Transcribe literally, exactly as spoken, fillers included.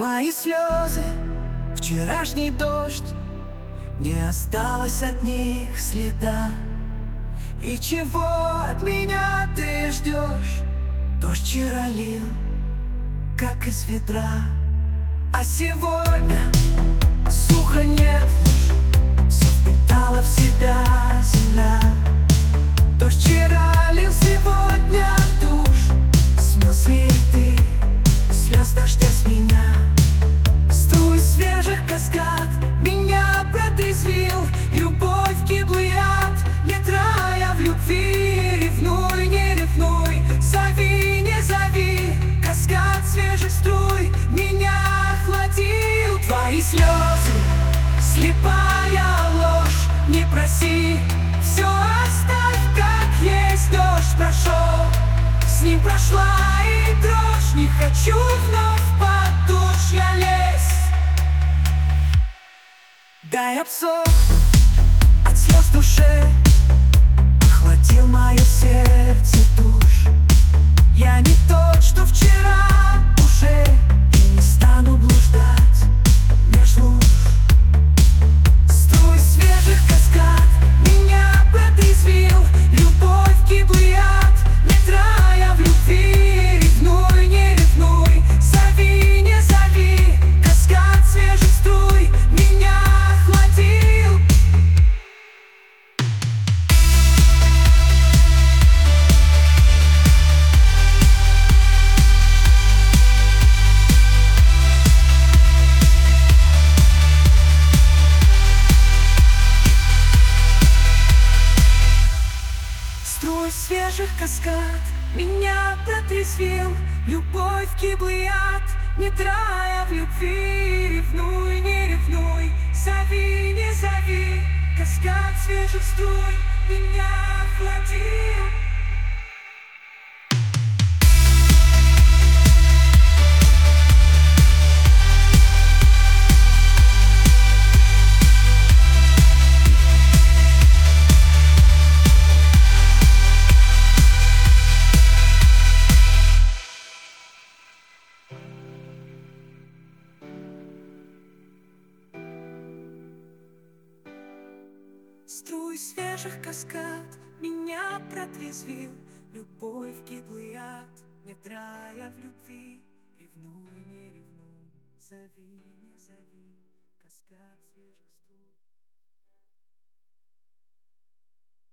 Мои слезы, вчерашний дождь, не осталось от них следа. И чего от меня ты ждешь? Дождь вчера лил, как из ведра, а сегодня сухо нет, все впитала в себя земля. Дождь вчера лил, сегодня душ, смыл ты слез дождя с меня. Струй свежих каскад меня протрезвил, любовь гиблый ад, не трая в любви. Ревнуй, не ревнуй, зови, не зови, каскад свежих струй меня охладил. Твои слезы, слепая ложь, не проси, все оставь как есть. Дождь прошел, с ним прошла и дрожь, не хочу вновь под душ я лезть. Дай обсох от слез душе, охладил мое сердце душ. Я не тот, что вчера уже, и не стану блуждать меж луж. Струй свежих каскад меня протрезвил, любовь гиблый ад, не трая в любви. Ревнуй, не ревнуй, зови, не зови, каскад свежих струй меня охладил. Струй свежих каскад меня протрезвил, любовь гиблый ад, не трая в любви. Ревнуй, не ревнуй, зови, не зови, каскад свежих струй меня охладил. Струй свежих каскад меня протрезвил, любовь гиблый ад, не трая в любви. Ревнуй, не ревнуй, зови.